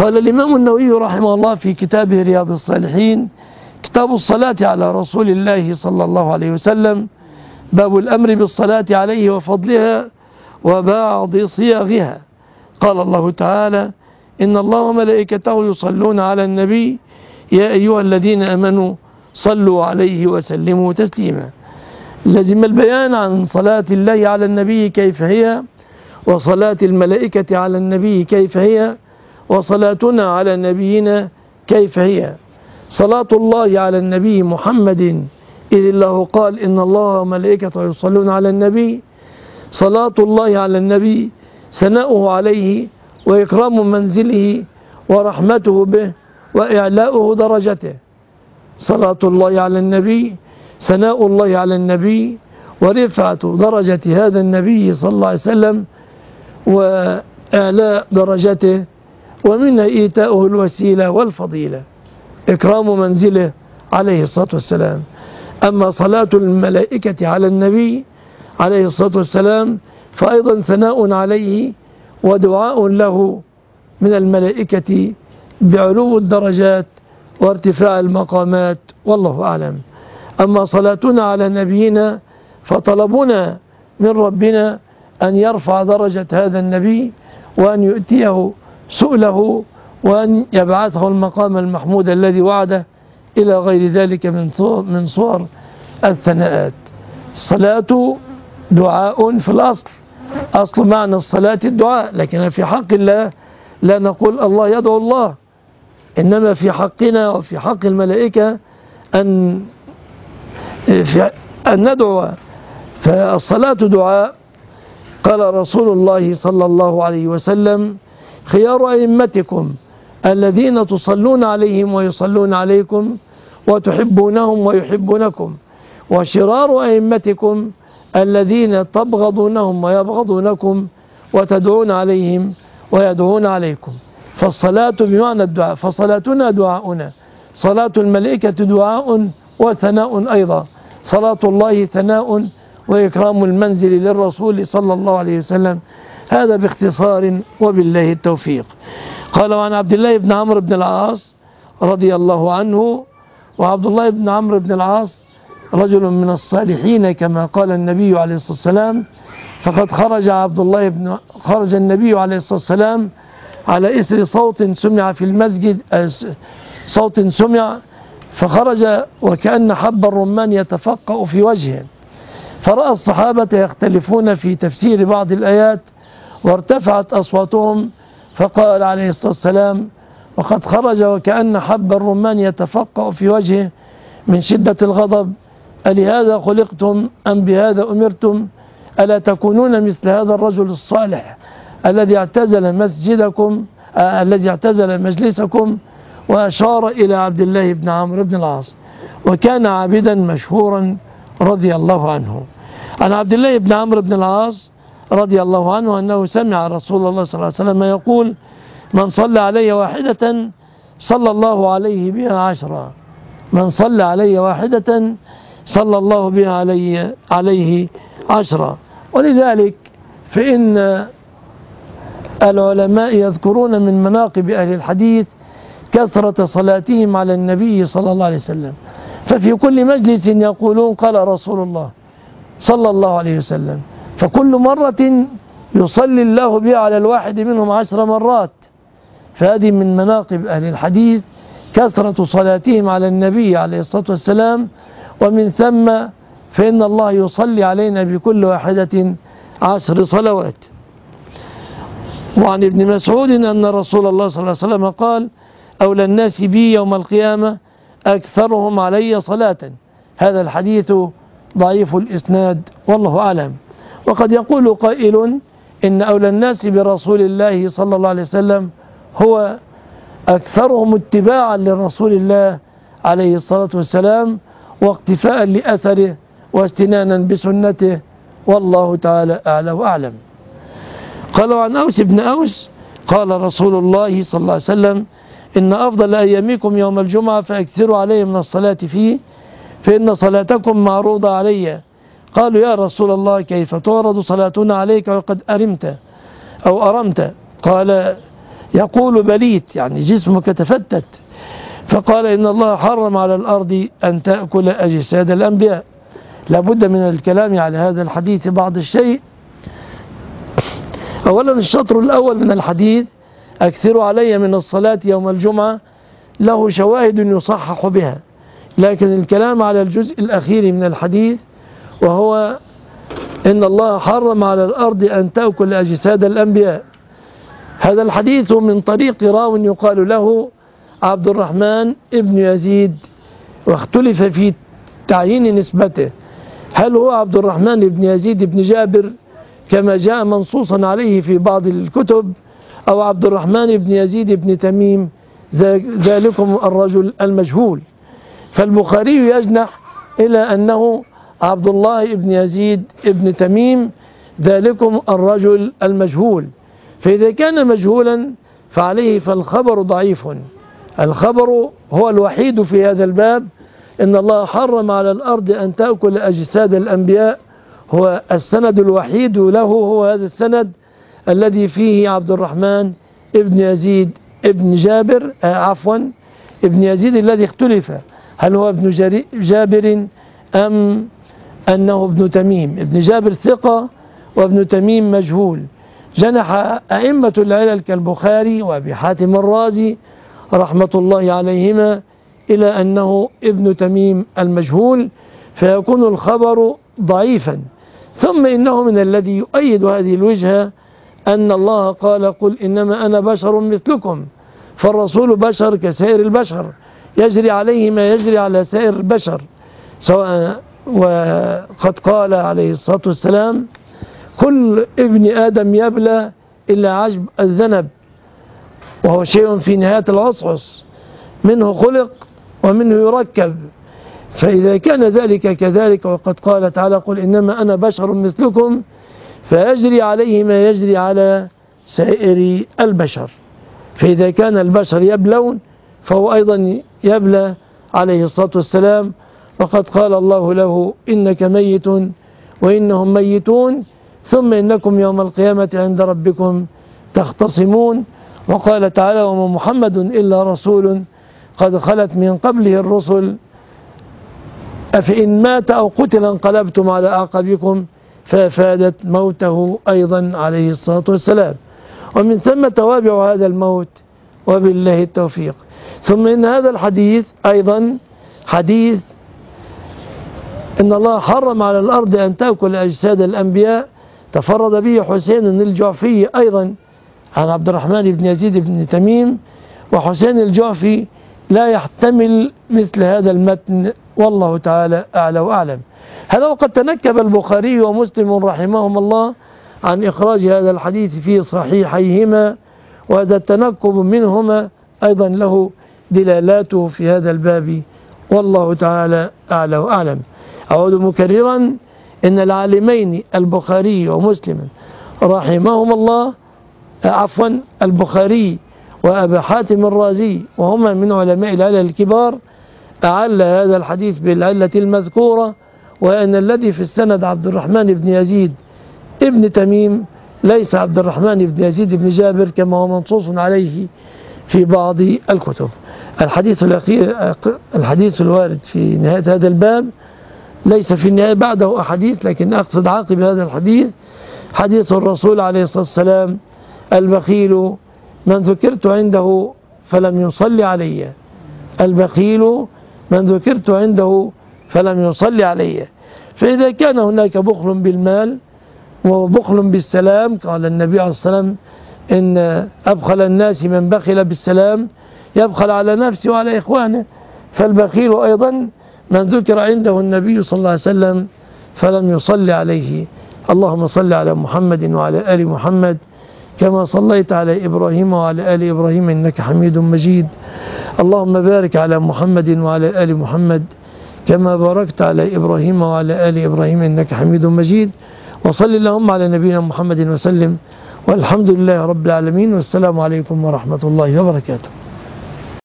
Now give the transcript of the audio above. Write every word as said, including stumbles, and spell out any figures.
قال الإمام النووي رحمه الله في كتابه رياض الصالحين: كتاب الصلاة على رسول الله صلى الله عليه وسلم، باب الأمر بالصلاة عليه وفضلها وبعض صيغها. قال الله تعالى: إن الله وملائكته يصلون على النبي يا أيها الذين آمنوا صلوا عليه وسلموا تسليما. لزم البيان عن صلاة الله على النبي كيف هي، وصلاة الملائكة على النبي كيف هي، وصلاتنا على نبينا كيف هي. صلاة الله على النبي محمد، إذ الله قال: إن الله وملائكته يصلون على النبي. صلاة الله على النبي ثناؤه عليه وإكرام منزله ورحمته به وإعلاؤه درجته. صلاة الله على النبي ثناء الله على النبي ورفعة درجة هذا النبي صلى الله عليه وسلم وإعلاء درجته، ومنها إيتاؤه الوسيلة والفضيلة، إكرام منزله عليه الصلاة والسلام. أما صلاة الملائكة على النبي عليه الصلاة والسلام فأيضا ثناء عليه ودعاء له من الملائكة بعلو الدرجات وارتفاع المقامات، والله أعلم. أما صلاتنا على نبينا فطلبنا من ربنا أن يرفع درجة هذا النبي وأن يؤتيه سؤله وأن يبعثه المقام المحمود الذي وعده إلى غير ذلك من صور, من صور الثناءات. الصلاة دعاء في الأصل، أصل معنى الصلاة الدعاء، لكن في حق الله لا نقول الله يدعو الله، إنما في حقنا وفي حق الملائكة أن, أن ندعو. فالصلاة دعاء. قال رسول الله صلى الله عليه وسلم: خيار أئمتكم الذين تصلون عليهم ويصلون عليكم وتحبونهم ويحبونكم، وشرار أئمتكم الذين تبغضونهم ويبغضونكم وتدعون عليهم ويدعون عليكم. فالصلاة بمعنى الدعاء، فصلاتنا دعاؤنا. صلاة الملائكة دعاء وثناء أيضا. صلاة الله ثناء وإكرام المنزل للرسول صلى الله عليه وسلم. هذا باختصار وبالله التوفيق. قال: وعن عبد الله بن عمرو بن العاص رضي الله عنه. وعبد الله بن عمرو بن العاص رجل من الصالحين كما قال النبي عليه الصلاة والسلام. فقد خرج عبد الله بن خرج النبي عليه الصلاة والسلام على إثر صوت سمع في المسجد، صوت سمع، فخرج وكأن حب الرمان يتفقأ في وجهه، فرأى الصحابة يختلفون في تفسير بعض الآيات وارتفعت أصواتهم، فقال عليه الصلاة والسلام: وقد خرج وكأن حب الرمان يتفقأ في وجهه من شدة الغضب، ألهذا خلقتم أم بهذا أمرتم؟ ألا تكونون مثل هذا الرجل الصالح الذي اعتزل مسجدكم آه الذي اعتزل مجلسكم؟ وأشار إلى عبد الله بن عمرو بن العاص، وكان عابدا مشهورا رضي الله عنه. عن عبد الله بن عمرو بن العاص رضي الله عنه أنه سمع رسول الله صلى الله عليه وسلم يقول: من صلى علي واحدة صلى الله عليه بها عشرا. من صلى علي واحدة صلى الله بها علي عليه عشرا. ولذلك فإن العلماء يذكرون من مناقب أهل الحديث كثرة صلاتهم على النبي صلى الله عليه وسلم، ففي كل مجلس يقولون: قال رسول الله صلى الله عليه وسلم، فكل مرة يصلي الله بها على الواحد منهم عشر مرات. فهذه من مناقب أهل الحديث كثرة صلاتهم على النبي عليه الصلاة والسلام، ومن ثم فإن الله يصلي علينا بكل واحدة عشر صلوات. وعن ابن مسعود أن رسول الله صلى الله عليه وسلم قال: أولى الناس بي يوم القيامة أكثرهم علي صلاة. هذا الحديث ضعيف الإسناد والله أعلم. وقد يقول قائل إن أولى الناس برسول الله صلى الله عليه وسلم هو أكثرهم اتباعا لرسول الله عليه الصلاة والسلام واقتفاء لأثره واستنانا بسنته، والله تعالى أعلى وأعلم. قال: عن أوس بن أوس قال رسول الله صلى الله عليه وسلم: إن أفضل أيامكم يوم الجمعة فأكثروا علي من الصلاة فيه، فإن صلاتكم معروضة علي. قالوا: يا رسول الله كيف تعرض صلاتنا عليك وقد أرمت أو أرمت؟ قال: يقول بليت يعني جسمك تفتت، فقال إن الله حرم على الأرض أن تأكل أجساد الأنبياء. لابد من الكلام على هذا الحديث بعض الشيء. أولا الشطر الأول من الحديث: أكثروا علي من الصلاة يوم الجمعة، له شواهد يصحح بها، لكن الكلام على الجزء الأخير من الحديث وهو إن الله حرم على الأرض أن تأكل أجساد الأنبياء. هذا الحديث من طريق راو يقال له عبد الرحمن ابن يزيد، واختلف في تعيين نسبته، هل هو عبد الرحمن بن يزيد بن جابر كما جاء منصوصا عليه في بعض الكتب، أو عبد الرحمن بن يزيد بن تميم ذلكم الرجل المجهول. فالبخاري يجنح إلى أنه عبد الله بن يزيد بن تميم ذلكم الرجل المجهول، فإذا كان مجهولا فعليه فالخبر ضعيف. الخبر هو الوحيد في هذا الباب: إن الله حرم على الأرض أن تأكل أجساد الأنبياء، هو السند الوحيد له، هو هذا السند الذي فيه عبد الرحمن ابن يزيد ابن جابر آه عفوا ابن يزيد الذي اختلف هل هو ابن جابر أم أنه ابن تميم. ابن جابر ثقة وابن تميم مجهول. جنح أئمة العلل كالبخاري وأبي حاتم الرازي رحمة الله عليهما إلى أنه ابن تميم المجهول، فيكون الخبر ضعيفا. ثم إنه من الذي يؤيد هذه الوجهة أن الله قال: قل إنما أنا بشر مثلكم، فالرسول بشر كسائر البشر، يجري عليه ما يجري على سائر البشر سواء. وقد قال عليه الصلاة والسلام: كل ابن آدم يبلى إلا عجب الذنب، وهو شيء في نهاية العصعص، منه خلق ومنه يركب. فإذا كان ذلك كذلك، وقد قال تعالى: قل إنما أنا بشر مثلكم، فيجري عليه ما يجري على سائر البشر. فإذا كان البشر يبلون فهو أيضا يبلى عليه الصلاة والسلام. وقد قال الله له: إنك ميت وإنهم ميتون ثم إنكم يوم القيامة عند ربكم تختصمون. وقال تعالى: وما محمد إلا رسول قد خلت من قبله الرسل أفإن مات أو قتل انقلبتم على أعقابكم، فأفادت موته أيضا عليه الصلاة والسلام. ومن ثم توابع هذا الموت، وبالله التوفيق. ثم إن هذا الحديث أيضا حديث إن الله حرم على الأرض أن تأكل أجساد الأنبياء، تفرد به حسين الجعفي أيضا عن عبد الرحمن بن يزيد بن تميم، وحسين الجعفي لا يحتمل مثل هذا المتن، والله تعالى أعلى وأعلم. هذا وقد تنكب البخاري ومسلم رحمهم الله عن إخراج هذا الحديث في صحيحيهما، وهذا التنكب منهما أيضا له دلالاته في هذا الباب، والله تعالى أعلى وأعلم. أعود مكررا: إن العالمين البخاري ومسلم رحمهم الله عفوا البخاري وأبا حاتم الرازي، وهما من علماء العلل الكبار، أعل هذا الحديث بالعلة المذكورة، وأن الذي في السند عبد الرحمن بن يزيد ابن تميم ليس عبد الرحمن بن يزيد بن جابر كما هو منصوص عليه في بعض الكتب. الحديث الأخير الحديث الوارد في نهاية هذا الباب ليس في النهاية بعده أحاديث، لكن أقصد عاقب هذا الحديث حديث الرسول عليه الصلاة والسلام: البخيل من ذكرت عنده فلم يصلي علي. البخيل من ذكرت عنده فلم يصلي علي. فإذا كان هناك بخل بالمال وبخل بالسلام، قال النبي عليه الصلاة والسلام: إن أبخل الناس من بخل بالسلام يبخل على نفسه وعلى إخوانه. فالبخيل أيضا من ذكر عنده النبي صلى الله عليه وسلم فلم يصلي عليه. اللهم صل على محمد وعلى آل محمد كما صليت على إبراهيم وعلى آل إبراهيم إنك حميد مجيد. اللهم بارك على محمد وعلى آل محمد كما باركت على إبراهيم وعلى آل إبراهيم إنك حميد مجيد. وصل اللهم على نبينا محمد وسلم، والحمد لله رب العالمين، والسلام عليكم ورحمة الله وبركاته.